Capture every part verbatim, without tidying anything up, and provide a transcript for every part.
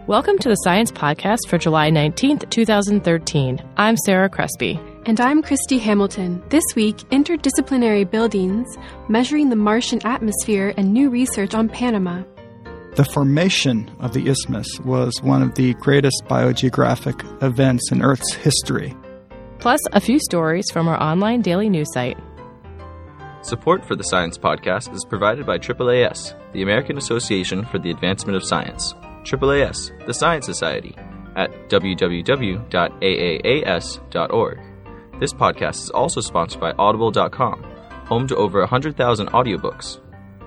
Welcome to the Science Podcast for July nineteenth, twenty thirteen. I'm Sarah Crespi. And I'm Christy Hamilton. This week, interdisciplinary buildings, measuring the Martian atmosphere, and new research on Panama. The formation of the isthmus was one of the greatest biogeographic events in Earth's history. Plus, a few stories from our online daily news site. Support for the Science Podcast is provided by triple A S, the American Association for the Advancement of Science. triple A S, the Science Society, at w w w dot a a a s dot org. This podcast is also sponsored by audible dot com, home to over one hundred thousand audiobooks.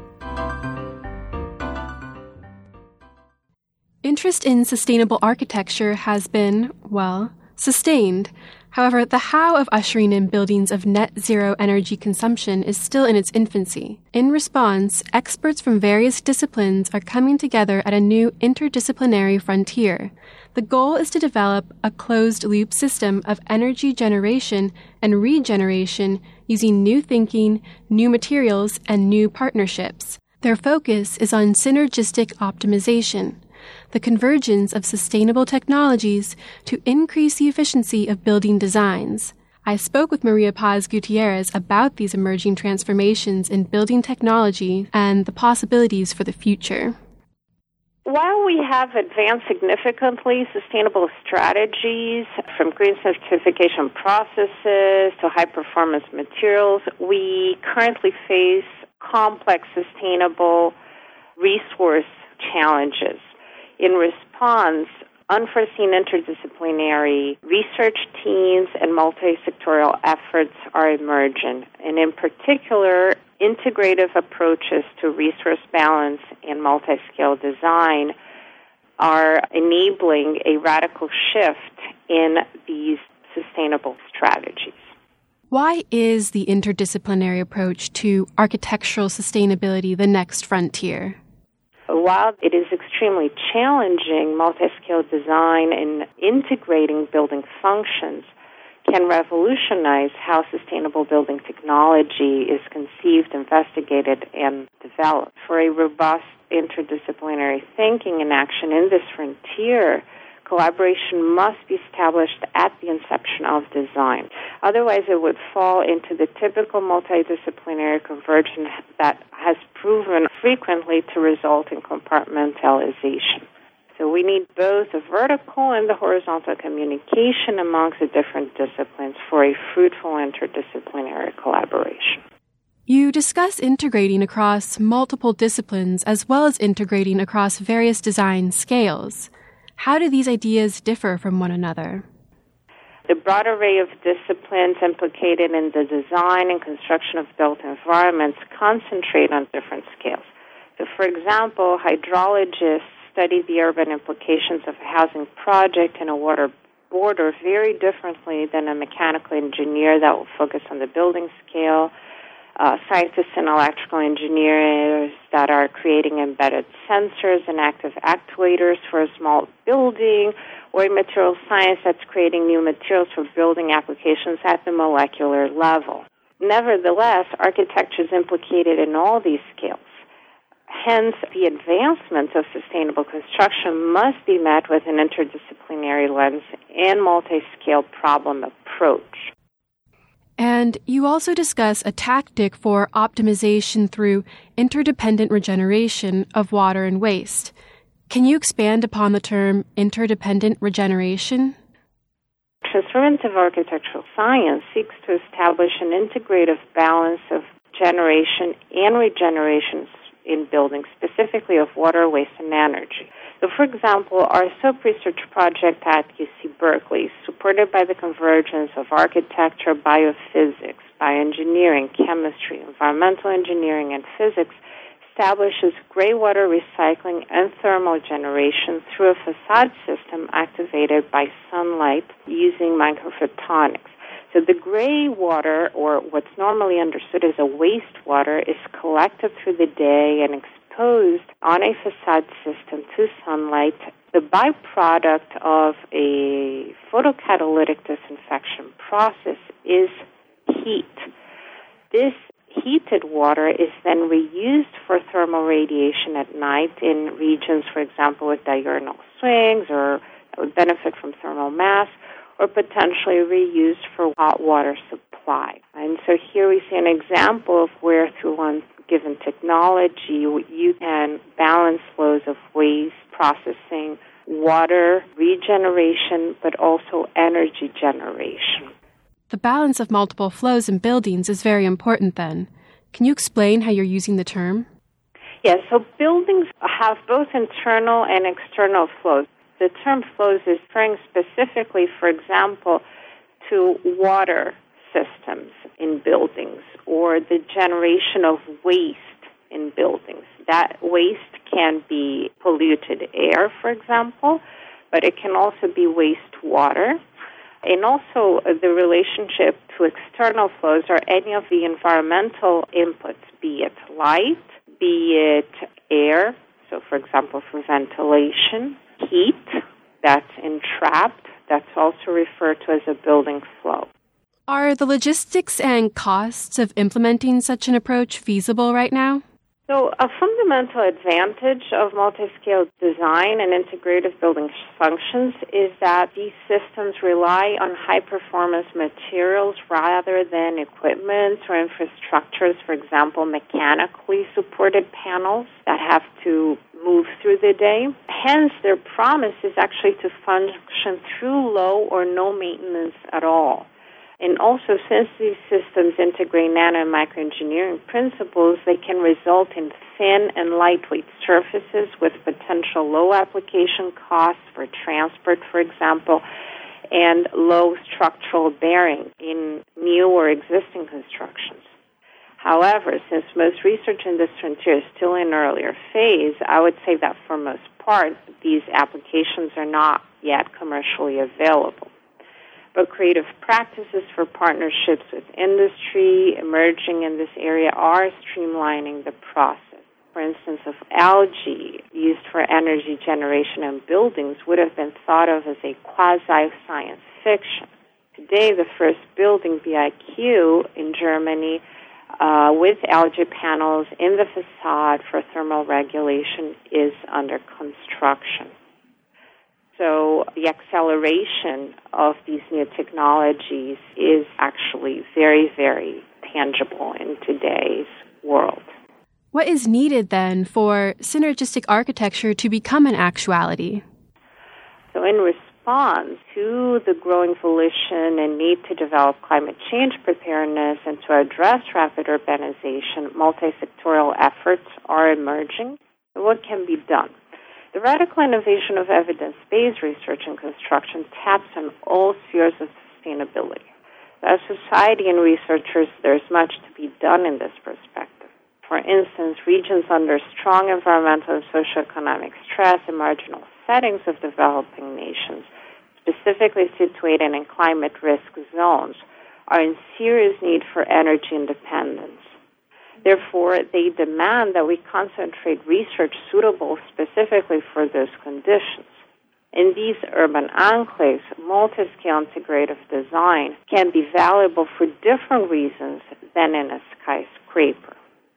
Interest in sustainable architecture has been, well, sustained. However, the how of ushering in buildings of net zero energy consumption is still in its infancy. In response, experts from various disciplines are coming together at a new interdisciplinary frontier. The goal is to develop a closed-loop system of energy generation and regeneration using new thinking, new materials, and new partnerships. Their focus is on synergistic optimization, the convergence of sustainable technologies to increase the efficiency of building designs. I spoke with Maria Paz Gutierrez about these emerging transformations in building technology and the possibilities for the future. While we have advanced significantly sustainable strategies, from green certification processes to high-performance materials, we currently face complex sustainable resource challenges. In response, unforeseen interdisciplinary research teams and multi-sectoral efforts are emerging, and in particular, integrative approaches to resource balance and multi-scale design are enabling a radical shift in these sustainable strategies. Why is the interdisciplinary approach to architectural sustainability the next frontier? While it is extremely challenging, multi-scale design and integrating building functions can revolutionize how sustainable building technology is conceived, investigated, and developed. For a robust interdisciplinary thinking and action in this frontier, collaboration must be established at the inception of design. Otherwise, it would fall into the typical multidisciplinary convergence that has proven frequently to result in compartmentalization. So we need both the vertical and the horizontal communication amongst the different disciplines for a fruitful interdisciplinary collaboration. You discuss integrating across multiple disciplines as well as integrating across various design scales. How do these ideas differ from one another? The broad array of disciplines implicated in the design and construction of built environments concentrate on different scales. So, for example, hydrologists study the urban implications of a housing project in a water border very differently than a mechanical engineer that will focus on the building scale. Uh, scientists and electrical engineers that are creating embedded sensors and active actuators for a small building, or a material science that's creating new materials for building applications at the molecular level. Nevertheless, architecture is implicated in all these scales. Hence, the advancement of sustainable construction must be met with an interdisciplinary lens and multi-scale problem approach. And you also discuss a tactic for optimization through interdependent regeneration of water and waste. Can you expand upon the term interdependent regeneration? Transformative architectural science seeks to establish an integrative balance of generation and regeneration in buildings, specifically of water, waste, and energy. So, for example, our SOAP research project at U C Berkeley, supported by the convergence of architecture, biophysics, bioengineering, chemistry, environmental engineering, and physics, establishes gray water recycling and thermal generation through a facade system activated by sunlight using microphotonics. So the gray water, or what's normally understood as a wastewater, is collected through the day and exposed on a facade system to sunlight. The byproduct of a photocatalytic disinfection process is heat. This heated water is then reused for thermal radiation at night in regions, for example, with diurnal swings or that would benefit from thermal mass, or potentially reused for hot water supply. And so here we see an example of where through one given technology you can balance flows of waste processing, water regeneration, but also energy generation. The balance of multiple flows in buildings is very important then. Can you explain how you're using the term? Yes, so buildings have both internal and external flows. The term flows is referring specifically, for example, to water systems in buildings or the generation of waste in buildings. That waste can be polluted air, for example, but it can also be wastewater. And also uh, the relationship to external flows are any of the environmental inputs, be it light, be it air, so for example for ventilation, heat that's entrapped, that's also referred to as a building flow. Are the logistics and costs of implementing such an approach feasible right now? So a fundamental advantage of multi-scale design and integrative building functions is that these systems rely on high-performance materials rather than equipment or infrastructures, for example, mechanically supported panels that have to move through the day. Hence, their promise is actually to function through low or no maintenance at all. And also, since these systems integrate nano and microengineering principles, they can result in thin and lightweight surfaces with potential low application costs for transport, for example, and low structural bearing in new or existing constructions. However, since most research in this frontier is still in an earlier phase, I would say that for most part, these applications are not yet commercially available. But creative practices for partnerships with industry emerging in this area are streamlining the process. For instance, if algae used for energy generation in buildings would have been thought of as a quasi-science fiction. Today, the first building, B I Q, in Germany, uh, with algae panels in the facade for thermal regulation is under construction. So the acceleration of these new technologies is actually very, very tangible in today's world. What is needed then for synergistic architecture to become an actuality? So in response to the growing volition and need to develop climate change preparedness and to address rapid urbanization, multifactorial efforts are emerging. What can be done? The radical innovation of evidence-based research and construction taps on all spheres of sustainability. As society and researchers, there's much to be done in this perspective. For instance, regions under strong environmental and socioeconomic stress in marginal settings of developing nations, specifically situated in climate risk zones, are in serious need for energy independence. Therefore, they demand that we concentrate research suitable specifically for those conditions. In these urban enclaves, multi-scale integrative design can be valuable for different reasons than in a skyscraper.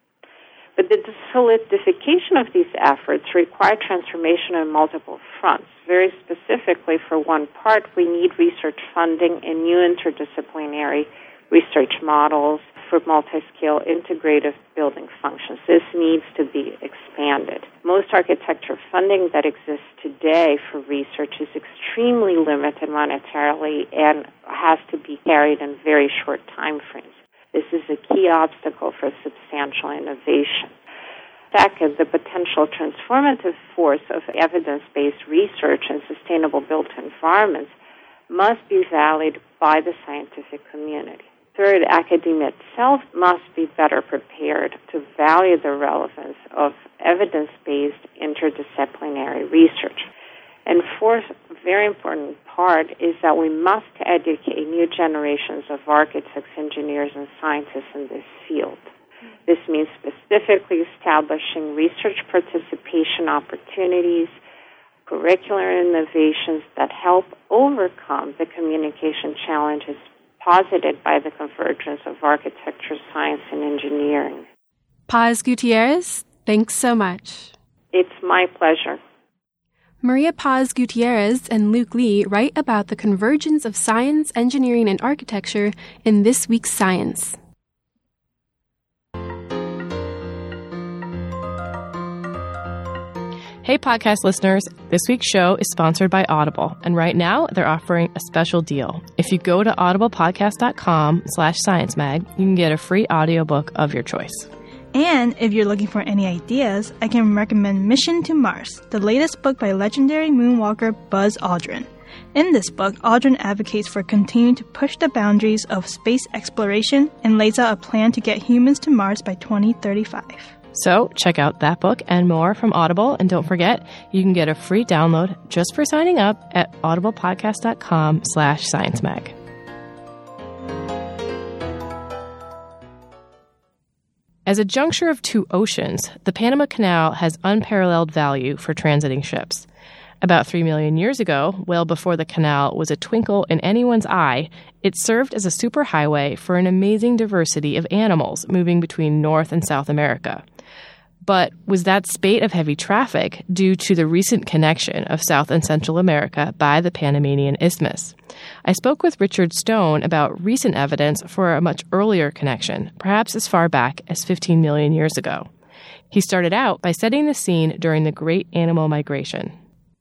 But the solidification of these efforts require transformation on multiple fronts. Very specifically, for one part, we need research funding and new interdisciplinary research models for multi-scale integrative building functions. This needs to be expanded. Most architecture funding that exists today for research is extremely limited monetarily and has to be carried in very short time frames. This is a key obstacle for substantial innovation. Second, the potential transformative force of evidence-based research and sustainable built environments must be valued by the scientific community. Third, academia itself must be better prepared to value the relevance of evidence-based interdisciplinary research. And fourth, very important part is that we must educate new generations of architects, engineers, and scientists in this field. This means specifically establishing research participation opportunities, curricular innovations that help overcome the communication challenges posited by the convergence of architecture, science, and engineering. Paz Gutierrez, thanks so much. It's my pleasure. Maria Paz Gutierrez and Luke Lee write about the convergence of science, engineering, and architecture in this week's Science. Hey, podcast listeners. This week's show is sponsored by Audible, and right now they're offering a special deal. If you go to audiblepodcast.com slash science mag, you can get a free audiobook of your choice. And if you're looking for any ideas, I can recommend Mission to Mars, the latest book by legendary moonwalker Buzz Aldrin. In this book, Aldrin advocates for continuing to push the boundaries of space exploration and lays out a plan to get humans to Mars by twenty thirty-five. So check out that book and more from Audible, and don't forget, you can get a free download just for signing up at audiblepodcast.com slash science mag. As a juncture of two oceans, the Panama Canal has unparalleled value for transiting ships. About three million years ago, well before the canal was a twinkle in anyone's eye, it served as a superhighway for an amazing diversity of animals moving between North and South America. But was that spate of heavy traffic due to the recent connection of South and Central America by the Panamanian Isthmus? I spoke with Richard Stone about recent evidence for a much earlier connection, perhaps as far back as fifteen million years ago. He started out by setting the scene during the Great Animal Migration.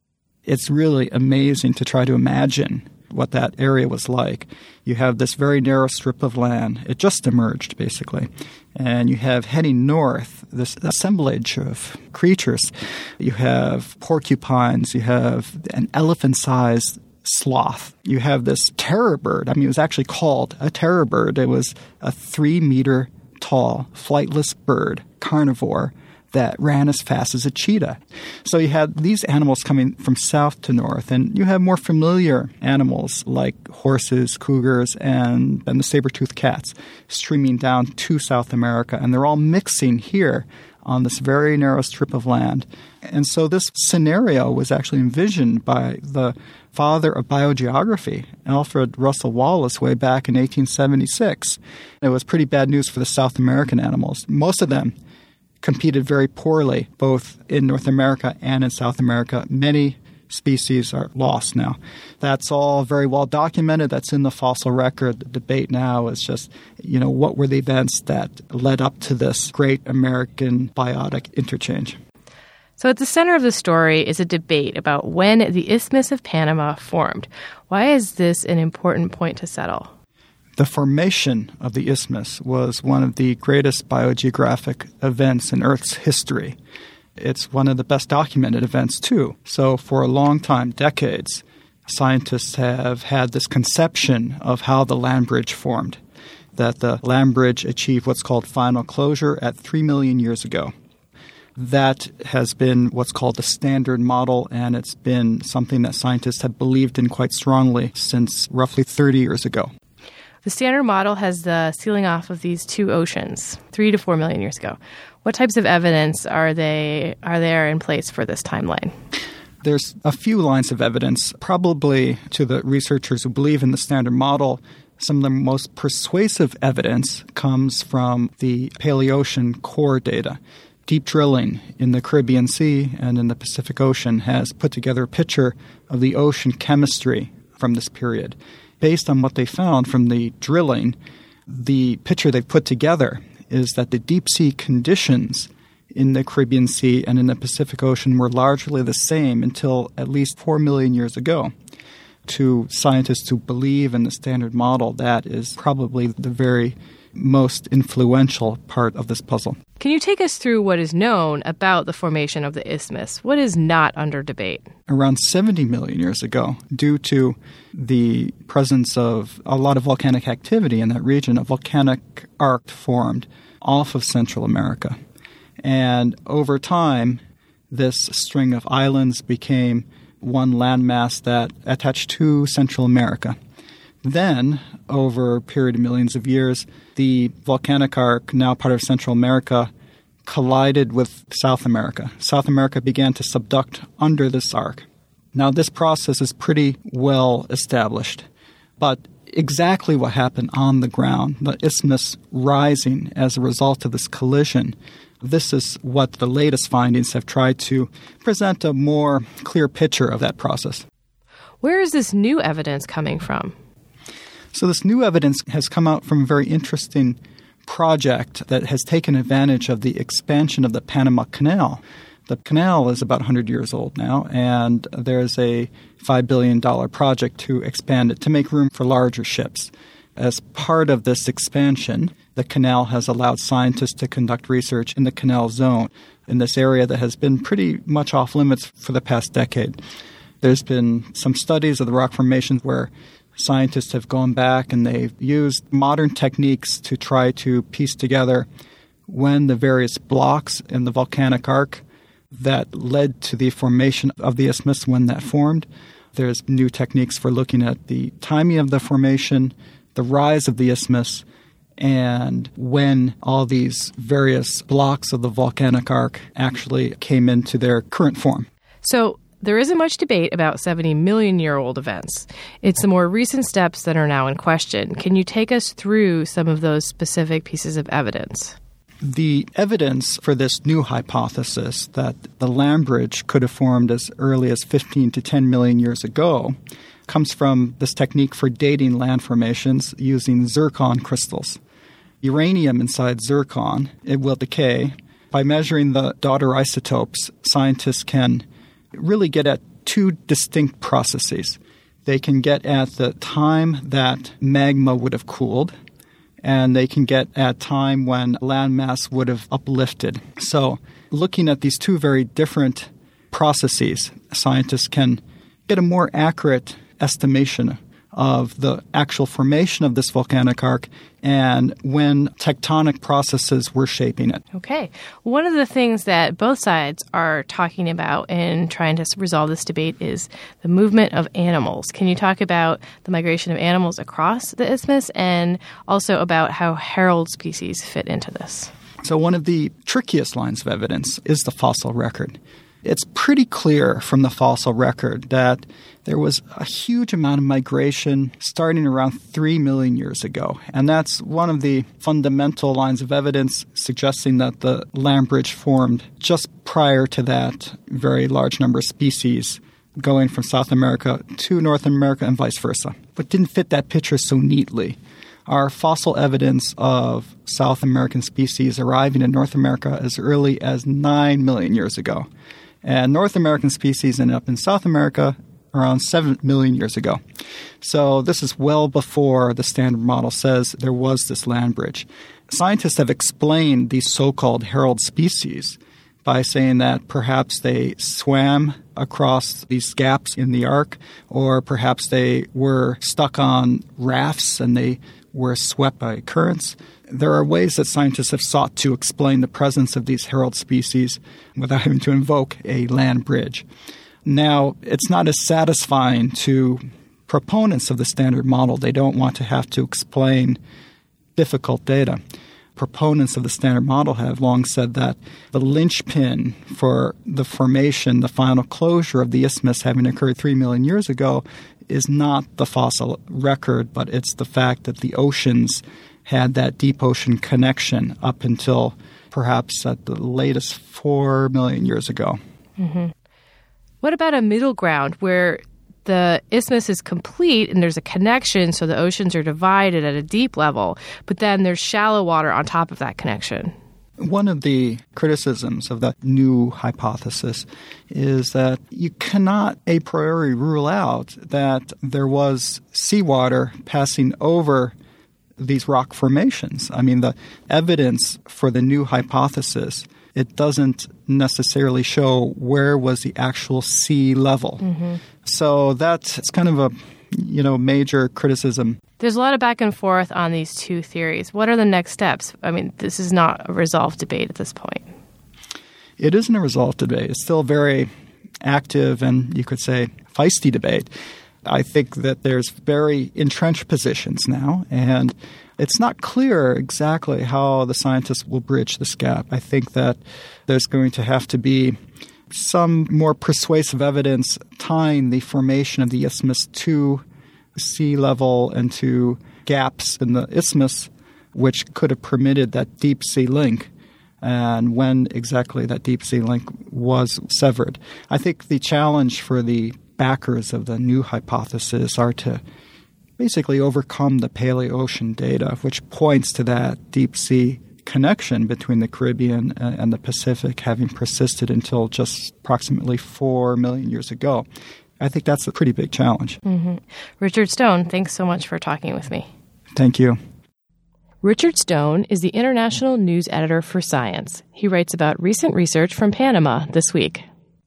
It's really amazing to try to imagine what that area was like. You have this very narrow strip of land. It just emerged, basically. And you have heading north this assemblage of creatures. You have porcupines. You have an elephant-sized sloth. You have this terror bird. I mean, it was actually called a terror bird. It was a three-meter tall, flightless bird, carnivore, that ran as fast as a cheetah. So you had these animals coming from south to north, and you have more familiar animals like horses, cougars, and, and the saber-toothed cats streaming down to South America, and they're all mixing here on this very narrow strip of land. And so this scenario was actually envisioned by the father of biogeography, Alfred Russel Wallace, way back in eighteen seventy-six. It was pretty bad news for the South American animals. Most of them competed very poorly, both in North America and in South America. Many species are lost now. That's all very well documented. That's in the fossil record. The debate now is just, you know, what were the events that led up to this great American biotic interchange? So at the center of the story is a debate about when the Isthmus of Panama formed. Why is this an important point to settle? The formation of the isthmus was one of the greatest biogeographic events in Earth's history. It's one of the best documented events, too. So for a long time, decades, scientists have had this conception of how the land bridge formed, that the land bridge achieved what's called final closure at three million years ago. That has been what's called the standard model, and it's been something that scientists have believed in quite strongly since roughly thirty years ago. The standard model has the sealing off of these two oceans three to four million years ago. What types of evidence are they are there in place for this timeline? There's a few lines of evidence. Probably to the researchers who believe in the standard model, some of the most persuasive evidence comes from the Paleocean core data. Deep drilling in the Caribbean Sea and in the Pacific Ocean has put together a picture of the ocean chemistry from this period. Based on what they found from the drilling, the picture they've put together is that the deep sea conditions in the Caribbean Sea and in the Pacific Ocean were largely the same until at least four million years ago. To scientists who believe in the standard model, that is probably the very most influential part of this puzzle. Can you take us through what is known about the formation of the isthmus? What is not under debate? Around seventy million years ago, due to the presence of a lot of volcanic activity in that region, a volcanic arc formed off of Central America. And over time, this string of islands became one landmass that attached to Central America. Then, over a period of millions of years, the volcanic arc, now part of Central America, collided with South America. South America began to subduct under this arc. Now, this process is pretty well established, but exactly what happened on the ground, the isthmus rising as a result of this collision. This is what the latest findings have tried to present a more clear picture of that process. Where is this new evidence coming from? So this new evidence has come out from a very interesting project that has taken advantage of the expansion of the Panama Canal. The canal is about one hundred years old now, and there's a five billion dollars project to expand it to make room for larger ships. As part of this expansion, the canal has allowed scientists to conduct research in the canal zone in this area that has been pretty much off limits for the past decade. There's been some studies of the rock formations where scientists have gone back and they've used modern techniques to try to piece together when the various blocks in the volcanic arc that led to the formation of the isthmus, when that formed. There's new techniques for looking at the timing of the formation, the rise of the isthmus, and when all these various blocks of the volcanic arc actually came into their current form. So there isn't much debate about seventy million year old events. It's the more recent steps that are now in question. Can you take us through some of those specific pieces of evidence? The evidence for this new hypothesis that the land bridge could have formed as early as fifteen to ten million years ago comes from this technique for dating land formations using zircon crystals. Uranium inside zircon, it will decay. By measuring the daughter isotopes, scientists can really get at two distinct processes. They can get at the time that magma would have cooled, and they can get at time when landmass would have uplifted. So looking at these two very different processes, scientists can get a more accurate estimation of the actual formation of this volcanic arc and when tectonic processes were shaping it. Okay. One of the things that both sides are talking about in trying to resolve this debate is the movement of animals. Can you talk about the migration of animals across the isthmus and also about how herald species fit into this? So one of the trickiest lines of evidence is the fossil record. It's pretty clear from the fossil record that there was a huge amount of migration starting around three million years ago. And that's one of the fundamental lines of evidence suggesting that the land bridge formed just prior to that very large number of species going from South America to North America and vice versa. But didn't fit that picture so neatly. Our fossil evidence of South American species arriving in North America as early as nine million years ago. And North American species ended up in South America around seven million years ago. So this is well before the Standard Model says there was this land bridge. Scientists have explained these so-called herald species by saying that perhaps they swam across these gaps in the arc, or perhaps they were stuck on rafts and they were swept by currents. There are ways that scientists have sought to explain the presence of these herald species without having to invoke a land bridge. Now, it's not as satisfying to proponents of the Standard Model. They don't want to have to explain difficult data. Proponents of the Standard Model have long said that the linchpin for the formation, the final closure of the isthmus having occurred three million years ago, is not the fossil record, but it's the fact that the oceans had that deep ocean connection up until perhaps at the latest four million years ago. Mm-hmm. What about a middle ground where the isthmus is complete and there's a connection, so the oceans are divided at a deep level, but then there's shallow water on top of that connection? One of the criticisms of the new hypothesis is that you cannot a priori rule out that there was seawater passing over these rock formations. I mean, the evidence for the new hypothesis, it doesn't necessarily show where was the actual sea level. Mm-hmm. So that's it's kind of a you know major criticism. There's a lot of back and forth on these two theories. What are the next steps? I mean, this is not a resolved debate at this point. It isn't a resolved debate. It's still a very active and, you could say, feisty debate. I think that there's very entrenched positions now, and it's not clear exactly how the scientists will bridge this gap. I think that there's going to have to be some more persuasive evidence tying the formation of the isthmus to sea level and to gaps in the isthmus, which could have permitted that deep sea link, and when exactly that deep sea link was severed. I think the challenge for the backers of the new hypothesis are to basically overcome the Paleocean data, which points to that deep sea connection between the Caribbean and the Pacific having persisted until just approximately four million years ago. I think that's a pretty big challenge. Mm-hmm. Richard Stone, thanks so much for talking with me. Thank you. Richard Stone is the international news editor for Science. He writes about recent research from Panama this week.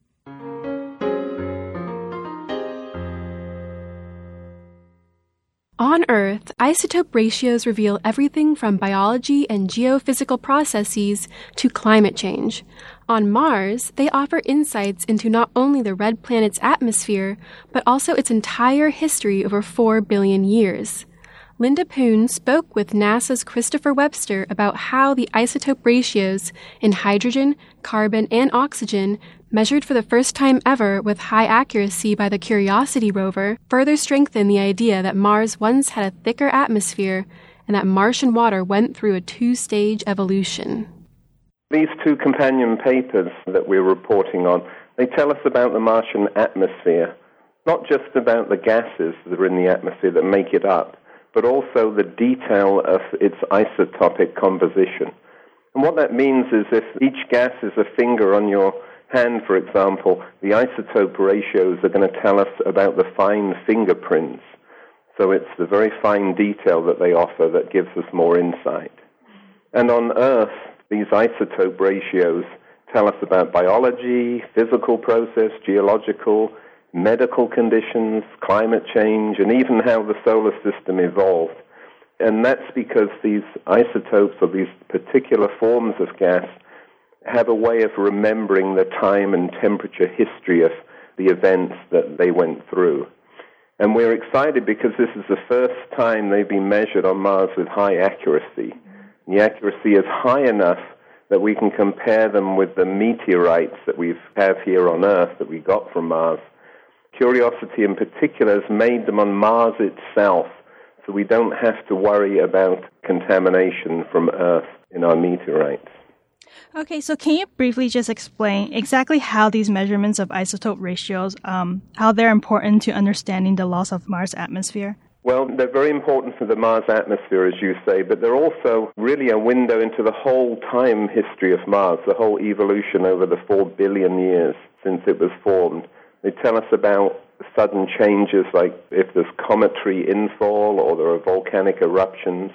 On Earth, isotope ratios reveal everything from biology and geophysical processes to climate change. On Mars, they offer insights into not only the red planet's atmosphere, but also its entire history over four billion years. Linda Poon spoke with NASA's Christopher Webster about how the isotope ratios in hydrogen, carbon, and oxygen, measured for the first time ever with high accuracy by the Curiosity rover, further strengthen the idea that Mars once had a thicker atmosphere and that Martian water went through a two-stage evolution. These two companion papers that we're reporting on, they tell us about the Martian atmosphere, not just about the gases that are in the atmosphere that make it up, but also the detail of its isotopic composition. And what that means is if each gas is a finger on your hand, for example, the isotope ratios are going to tell us about the fine fingerprints. So it's the very fine detail that they offer that gives us more insight. And on Earth, these isotope ratios tell us about biology, physical process, geological, medical conditions, climate change, and even how the solar system evolved. And that's because these isotopes, or these particular forms of gas, have a way of remembering the time and temperature history of the events that they went through. And we're excited because this is the first time they've been measured on Mars with high accuracy. The accuracy is high enough that we can compare them with the meteorites that we have here on Earth that we got from Mars. Curiosity in particular has made them on Mars itself, so we don't have to worry about contamination from Earth in our meteorites. Okay, so can you briefly just explain exactly how these measurements of isotope ratios, um, how they're important to understanding the loss of Mars' atmosphere? Well, they're very important for the Mars atmosphere, as you say, but they're also really a window into the whole time history of Mars, the whole evolution over the four billion years since it was formed. They tell us about sudden changes, like if there's cometary infall or there are volcanic eruptions.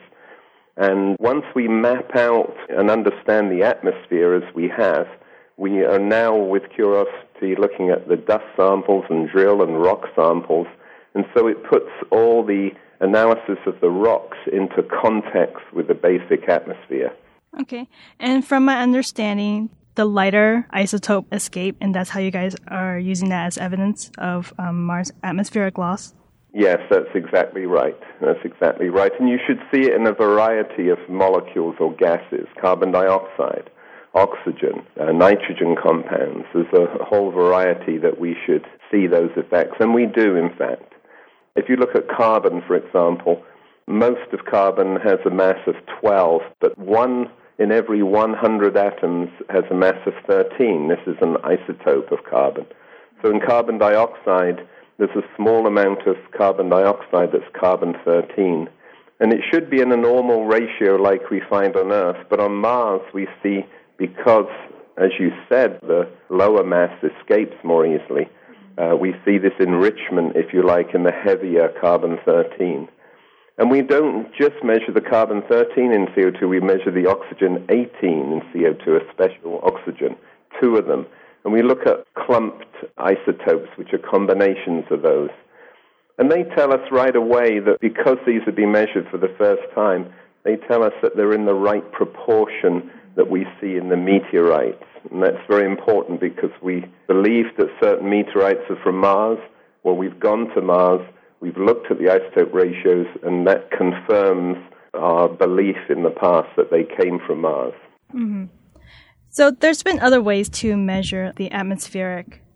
And once we map out and understand the atmosphere as we have, we are now, with Curiosity, looking at the dust samples and drill and rock samples. And so it puts all the analysis of the rocks into context with the basic atmosphere. Okay. And from my understanding, the lighter isotope escape, and that's how you guys are using that as evidence of um, Mars' atmospheric loss? Yes, that's exactly right. That's exactly right. And you should see it in a variety of molecules or gases, carbon dioxide, oxygen, uh, nitrogen compounds. There's a whole variety that we should see those effects, and we do, in fact. If you look at carbon, for example, most of carbon has a mass of twelve, but one in every one hundred atoms has a mass of thirteen. This is an isotope of carbon. So in carbon dioxide, there's a small amount of carbon dioxide that's carbon thirteen. And it should be in a normal ratio like we find on Earth. But on Mars, we see, because, as you said, the lower mass escapes more easily, uh, we see this enrichment, if you like, in the heavier carbon thirteen. And we don't just measure the carbon thirteen in C O two, we measure the oxygen eighteen in C O two, a special oxygen, two of them. And we look at clumped isotopes, which are combinations of those. And they tell us right away that because these have been measured for the first time, they tell us that they're in the right proportion that we see in the meteorites. And that's very important because we believe that certain meteorites are from Mars. Well, we've gone to Mars, we've looked at the isotope ratios, and that confirms our belief in the past that they came from Mars. Mm-hmm. So there's been other ways to measure the atmospheric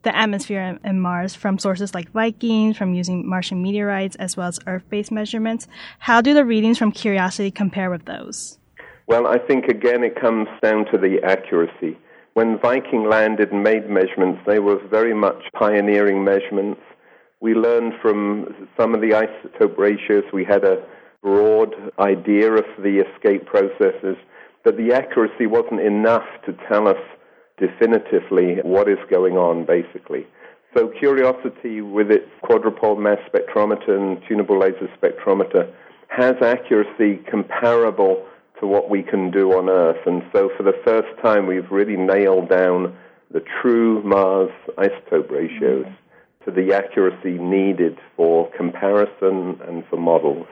the atmosphere and Mars from sources like Viking, from using Martian meteorites, as well as Earth-based measurements. How do the readings from Curiosity compare with those? Well, I think, again, it comes down to the accuracy. When Viking landed and made measurements, they were very much pioneering measurements. We learned from some of the isotope ratios. We had a broad idea of the escape processes, but the accuracy wasn't enough to tell us definitively what is going on, basically. So Curiosity, with its quadrupole mass spectrometer and tunable laser spectrometer, has accuracy comparable to what we can do on Earth. And so for the first time, we've really nailed down the true Mars isotope ratios to the accuracy needed for comparison and for models.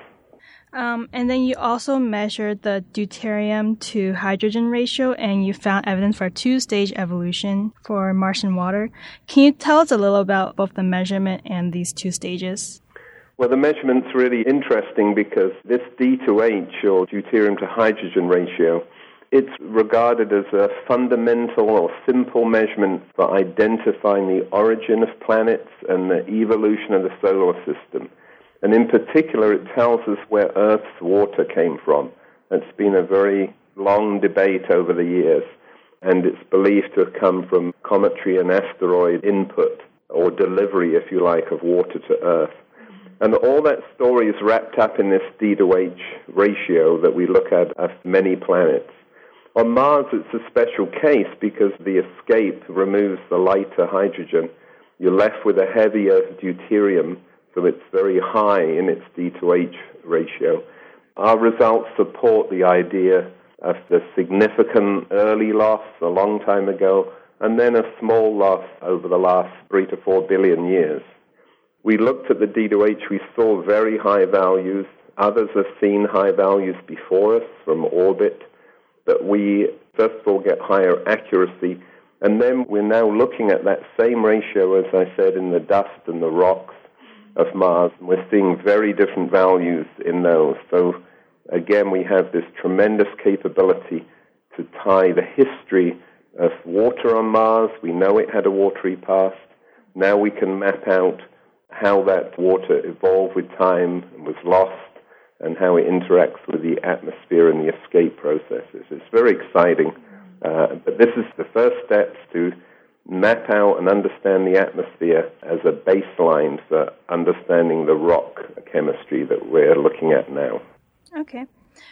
Um, and then you also measured the deuterium to hydrogen ratio, and you found evidence for a two-stage evolution for Martian water. Can you tell us a little about both the measurement and these two stages? Well, the measurement's really interesting because this D to H, or deuterium to hydrogen ratio, it's regarded as a fundamental or simple measurement for identifying the origin of planets and the evolution of the solar system. And in particular, it tells us where Earth's water came from. It's been a very long debate over the years, and it's believed to have come from cometary and asteroid input, or delivery, if you like, of water to Earth. And all that story is wrapped up in this D to H ratio that we look at of many planets. On Mars, it's a special case because the escape removes the lighter hydrogen. You're left with a heavier deuterium, so it's very high in its D to H ratio. Our results support the idea of the significant early loss a long time ago, and then a small loss over the last three to four billion years. We looked at the D to H, we saw very high values. Others have seen high values before us from orbit, but we, first of all, get higher accuracy, and then we're now looking at that same ratio, as I said, in the dust and the rocks of Mars, and we're seeing very different values in those. So, again, we have this tremendous capability to tie the history of water on Mars. We know it had a watery past. Now we can map out how that water evolved with time and was lost, and how it interacts with the atmosphere and the escape processes. It's very exciting. Uh, but this is the first steps to map out and understand the atmosphere as a baseline for understanding the rock chemistry that we're looking at now. Okay.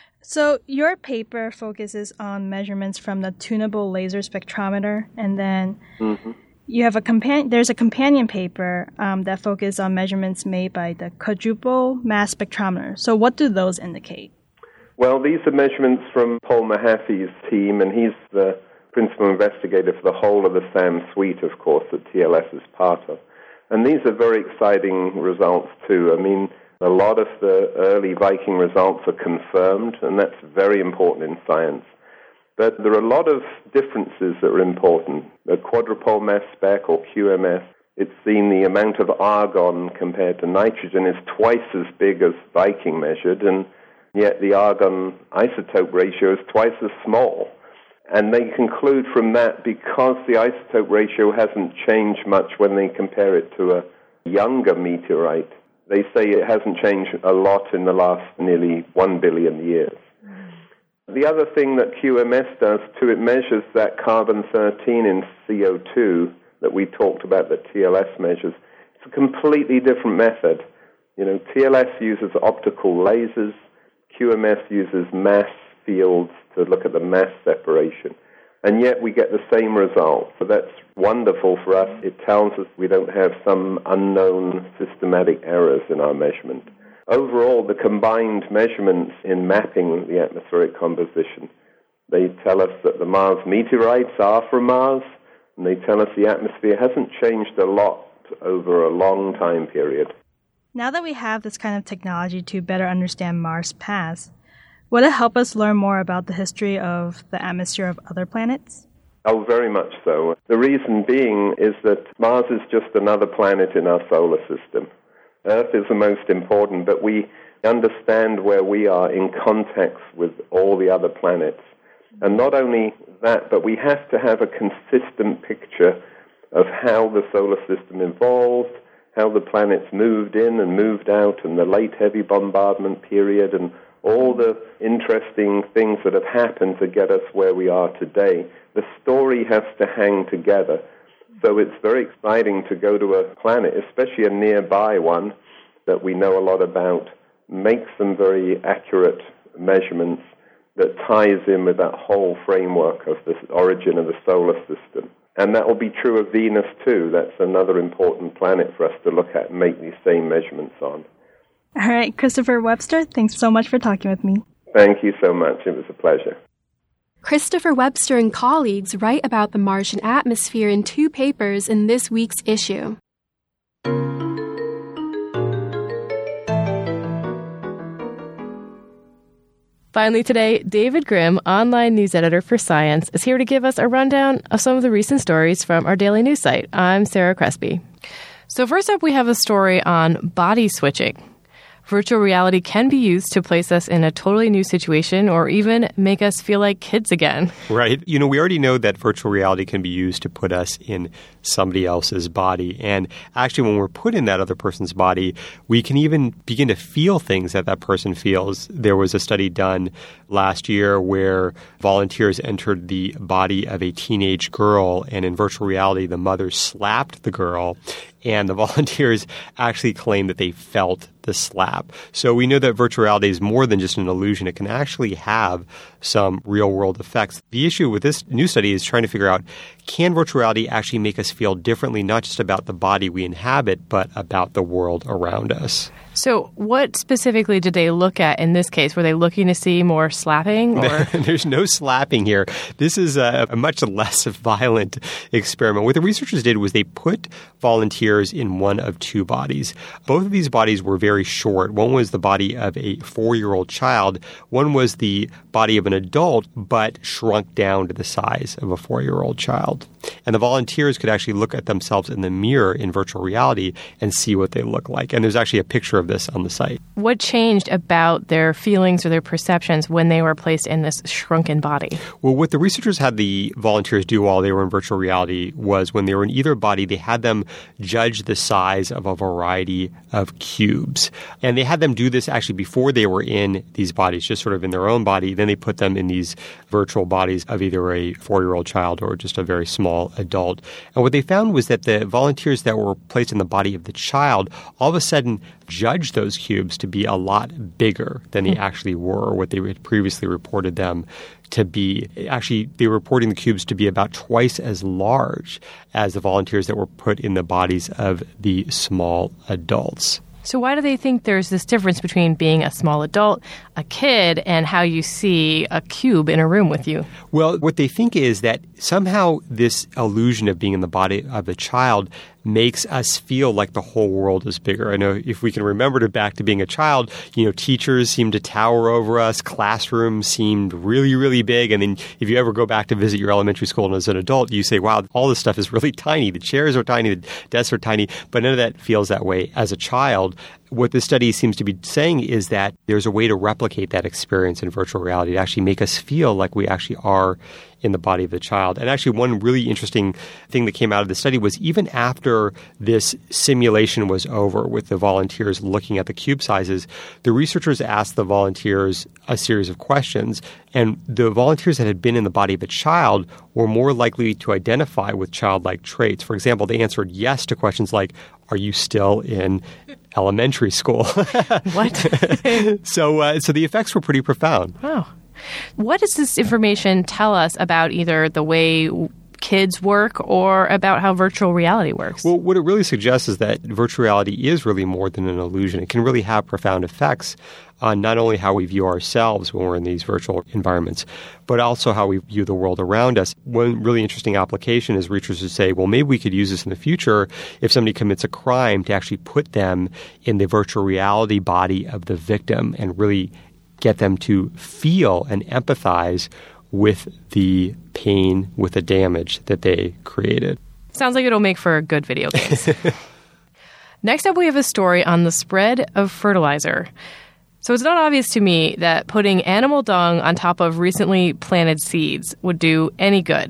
So your paper focuses on measurements from the tunable laser spectrometer, and then mm-hmm. you have a companion. There's a companion paper um, that focuses on measurements made by the quadruple mass spectrometer. So what do those indicate? Well, these are measurements from Paul Mahaffey's team, and he's the principal investigator for the whole of the SAM suite, of course, that T L S is part of. And these are very exciting results, too. I mean, a lot of the early Viking results are confirmed, and that's very important in science. But there are a lot of differences that are important. The quadrupole mass spec, or Q M S, it's seen the amount of argon compared to nitrogen is twice as big as Viking measured, and yet the argon isotope ratio is twice as small. And they conclude from that, because the isotope ratio hasn't changed much when they compare it to a younger meteorite, they say it hasn't changed a lot in the last nearly one billion years. The other thing that Q M S does, too, it measures that carbon thirteen in C O two that we talked about that T L S measures. It's a completely different method. You know, T L S uses optical lasers. Q M S uses mass fields to look at the mass separation. And yet we get the same result. So that's wonderful for us. It tells us we don't have some unknown systematic errors in our measurement. Overall, the combined measurements in mapping the atmospheric composition, they tell us that the Mars meteorites are from Mars, and they tell us the atmosphere hasn't changed a lot over a long time period. Now that we have this kind of technology to better understand Mars' past, would it help us learn more about the history of the atmosphere of other planets? Oh, very much so. The reason being is that Mars is just another planet in our solar system. Earth is the most important, but we understand where we are in context with all the other planets. And not only that, but we have to have a consistent picture of how the solar system evolved, how the planets moved in and moved out, and the late heavy bombardment period, and all the interesting things that have happened to get us where we are today. The story has to hang together. So it's very exciting to go to a planet, especially a nearby one that we know a lot about, make some very accurate measurements that ties in with that whole framework of the origin of the solar system. And that will be true of Venus, too. That's another important planet for us to look at and make these same measurements on. All right, Christopher Webster, thanks so much for talking with me. Thank you so much. It was a pleasure. Christopher Webster and colleagues write about the Martian atmosphere in two papers in this week's issue. Finally today, David Grimm, online news editor for Science, is here to give us a rundown of some of the recent stories from our daily news site. I'm Sarah Crespi. So first up, we have a story on body switching. Virtual reality can be used to place us in a totally new situation or even make us feel like kids again. Right. You know, we already know that virtual reality can be used to put us in somebody else's body. And actually, when we're put in that other person's body, we can even begin to feel things that that person feels. There was a study done last year where volunteers entered the body of a teenage girl, and in virtual reality, the mother slapped the girl. And the volunteers actually claimed that they felt the slap. So we know that virtual reality is more than just an illusion. It can actually have some real-world effects. The issue with this new study is trying to figure out, can virtual reality actually make us feel differently, not just about the body we inhabit, but about the world around us? So what specifically did they look at in this case? Were they looking to see more slapping? Or? There's no slapping here. This is a, a much less violent experiment. What the researchers did was they put volunteers in one of two bodies. Both of these bodies were very short. One was the body of a four-year-old child. One was the body of an adult, but shrunk down to the size of a four-year-old child. And the volunteers could actually look at themselves in the mirror in virtual reality and see what they look like. And there's actually a picture of this on the site. What changed about their feelings or their perceptions when they were placed in this shrunken body? Well, what the researchers had the volunteers do while they were in virtual reality was when they were in either body, they had them judge the size of a variety of cubes. And they had them do this actually before they were in these bodies, just sort of in their own body. Then they put them in these virtual bodies of either a four-year-old child or just a very small adult. And what they found was that the volunteers that were placed in the body of the child all of a sudden judged those cubes to be a lot bigger than they actually were, or what they had previously reported them to be. Actually, they were reporting the cubes to be about twice as large as the volunteers that were put in the bodies of the small adults. So why do they think there's this difference between being a small adult, a kid, and how you see a cube in a room with you? Well, what they think is that somehow this illusion of being in the body of a child makes us feel like the whole world is bigger. I know if we can remember to back to being a child, you know, teachers seemed to tower over us, classrooms seemed really, really big. And then if you ever go back to visit your elementary school and as an adult, you say, wow, all this stuff is really tiny. The chairs are tiny, the desks are tiny, but none of that feels that way as a child. What this study seems to be saying is that there's a way to replicate that experience in virtual reality to actually make us feel like we actually are in the body of the child. And actually, one really interesting thing that came out of the study was even after this simulation was over with the volunteers looking at the cube sizes, the researchers asked the volunteers a series of questions. And the volunteers that had been in the body of a child were more likely to identify with childlike traits. For example, they answered yes to questions like, are you still in elementary school? What? so, uh, so the effects were pretty profound. Wow. What does this information tell us about either the way kids work or about how virtual reality works? Well, what it really suggests is that virtual reality is really more than an illusion. It can really have profound effects on not only how we view ourselves when we're in these virtual environments, but also how we view the world around us. One really interesting application is researchers say, well, maybe we could use this in the future if somebody commits a crime to actually put them in the virtual reality body of the victim and really get them to feel and empathize with the pain, with the damage that they created. Sounds like it'll make for good video games. Next up, we have a story on the spread of fertilizer. So it's not obvious to me that putting animal dung on top of recently planted seeds would do any good.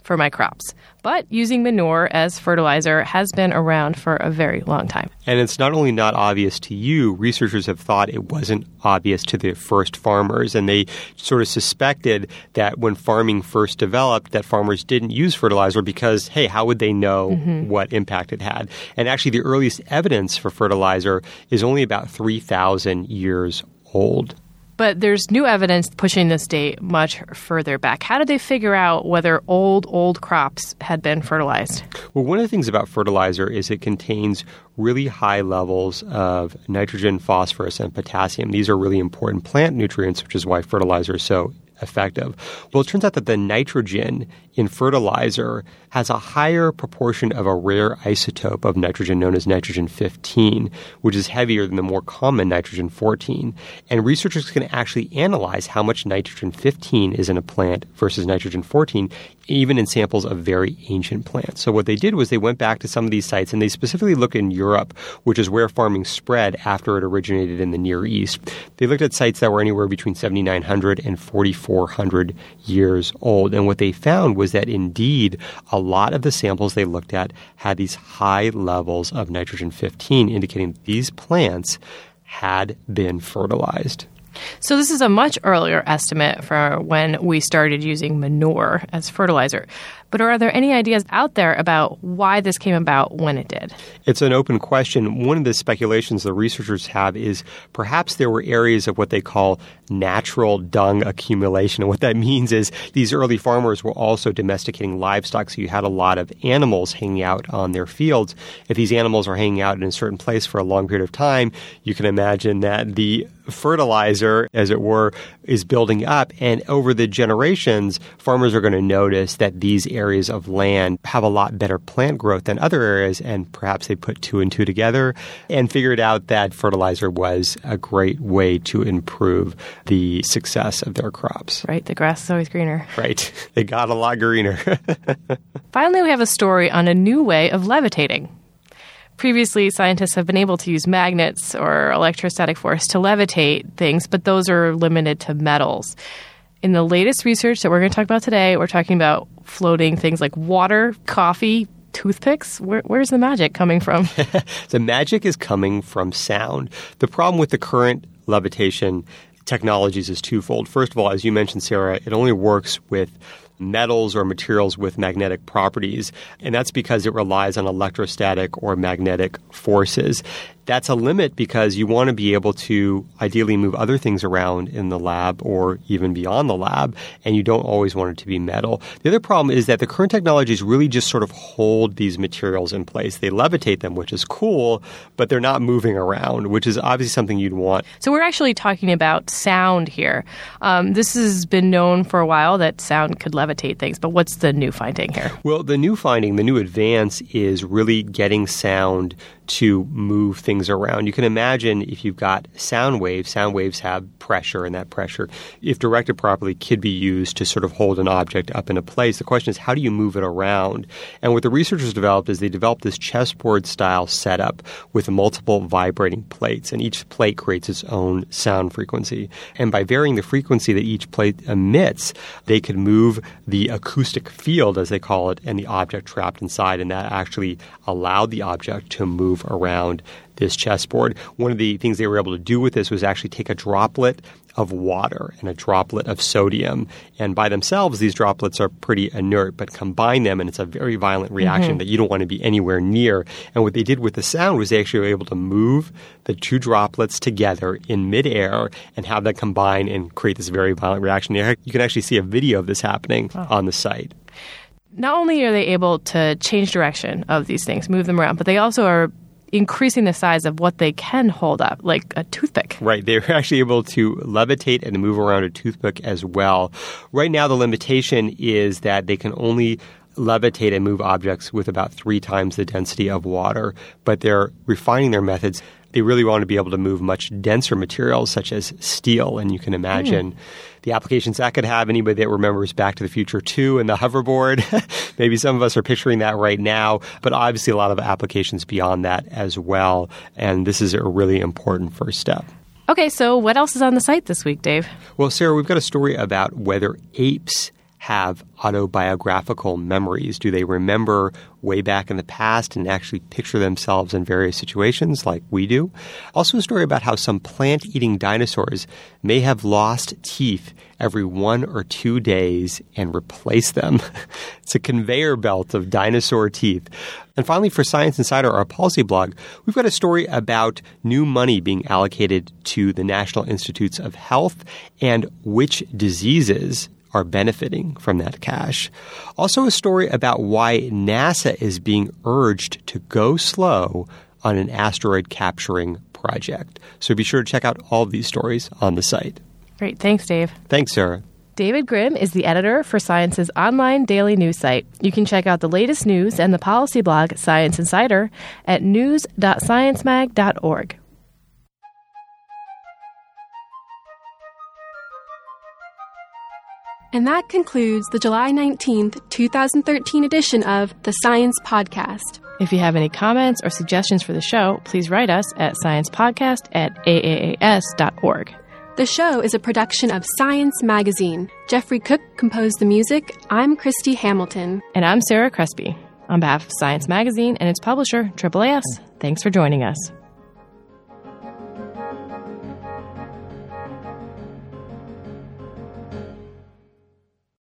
for my crops. But using manure as fertilizer has been around for a very long time. And it's not only not obvious to you, researchers have thought it wasn't obvious to the first farmers, and they sort of suspected that when farming first developed, that farmers didn't use fertilizer because, hey, how would they know mm-hmm. what impact it had? And actually, the earliest evidence for fertilizer is only about three thousand years old. But there's new evidence pushing this date much further back. How did they figure out whether old, old crops had been fertilized? Well, one of the things about fertilizer is it contains really high levels of nitrogen, phosphorus, and potassium. These are really important plant nutrients, which is why fertilizer is so effective. Well, it turns out that the nitrogen in fertilizer has a higher proportion of a rare isotope of nitrogen known as nitrogen fifteen, which is heavier than the more common nitrogen fourteen. And researchers can actually analyze how much nitrogen fifteen is in a plant versus nitrogen fourteen, even in samples of very ancient plants. So what they did was they went back to some of these sites, and they specifically looked in Europe, which is where farming spread after it originated in the Near East. They looked at sites that were anywhere between seventy-nine hundred and forty-four hundred years old. And what they found was that indeed a lot of the samples they looked at had these high levels of nitrogen fifteen, indicating that these plants had been fertilized. So this is a much earlier estimate for when we started using manure as fertilizer. But are there any ideas out there about why this came about when it did? It's an open question. One of the speculations the researchers have is perhaps there were areas of what they call natural dung accumulation. And what that means is these early farmers were also domesticating livestock, so you had a lot of animals hanging out on their fields. If these animals are hanging out in a certain place for a long period of time, you can imagine that the fertilizer, as it were, is building up. And over the generations, farmers are going to notice that these areas of land have a lot better plant growth than other areas, and perhaps they put two and two together and figured out that fertilizer was a great way to improve the success of their crops. Right, the grass is always greener. Right, they got a lot greener. Finally, we have a story on a new way of levitating. Previously, scientists have been able to use magnets or electrostatic force to levitate things, but those are limited to metals. In the latest research that we're going to talk about today, we're talking about floating things like water, coffee, toothpicks. Where, where's the magic coming from? The magic is coming from sound. The problem with the current levitation technologies is twofold. First of all, as you mentioned, Sarah, it only works with metals or materials with magnetic properties, and that's because it relies on electrostatic or magnetic forces. That's a limit because you want to be able to ideally move other things around in the lab or even beyond the lab, and you don't always want it to be metal. The other problem is that the current technologies really just sort of hold these materials in place. They levitate them, which is cool, but they're not moving around, which is obviously something you'd want. So we're actually talking about sound here. Um, this has been known for a while that sound could levitate things, but what's the new finding here? Well, the new finding, the new advance is really getting sound to move things around. You can imagine if you've got sound waves, sound waves have pressure, and that pressure, if directed properly, could be used to sort of hold an object up in a place. The question is, how do you move it around? And what the researchers developed is they developed this chessboard-style setup with multiple vibrating plates, and each plate creates its own sound frequency. And by varying the frequency that each plate emits, they could move the acoustic field, as they call it, and the object trapped inside, and that actually allowed the object to move around this chessboard. One of the things they were able to do with this was actually take a droplet of water and a droplet of sodium. And by themselves, these droplets are pretty inert, but combine them and it's a very violent reaction mm-hmm. that you don't want to be anywhere near. And what they did with the sound was they actually were able to move the two droplets together in midair and have that combine and create this very violent reaction. You can actually see a video of this happening oh. on the site. Not only are they able to change direction of these things, move them around, but they also are increasing the size of what they can hold up, like a toothpick. Right. They're actually able to levitate and move around a toothpick as well. Right now, the limitation is that they can only levitate and move objects with about three times the density of water, but they're refining their methods. They really want to be able to move much denser materials such as steel, and you can imagine mm. the applications that could have. Anybody that remembers Back to the Future two and the hoverboard, maybe some of us are picturing that right now, but obviously a lot of applications beyond that as well, and this is a really important first step. Okay, so what else is on the site this week, Dave? Well, Sarah, we've got a story about whether apes have autobiographical memories? Do they remember way back in the past and actually picture themselves in various situations like we do? Also a story about how some plant-eating dinosaurs may have lost teeth every one or two days and replace them. It's a conveyor belt of dinosaur teeth. And finally, for Science Insider, our policy blog, we've got a story about new money being allocated to the National Institutes of Health and which diseases are benefiting from that cash. Also a story about why NASA is being urged to go slow on an asteroid capturing project. So be sure to check out all of these stories on the site. Great. Thanks, Dave. Thanks, Sarah. David Grimm is the editor for Science's online daily news site. You can check out the latest news and the policy blog Science Insider at news dot science mag dot org. And that concludes the July nineteenth, twenty thirteen edition of The Science Podcast. If you have any comments or suggestions for the show, please write us at sciencepodcast at a a a s dot org. The show is a production of Science Magazine. Jeffrey Cook composed the music. I'm Christy Hamilton. And I'm Sarah Crespi. On behalf of Science Magazine and its publisher, Triple A S, thanks for joining us.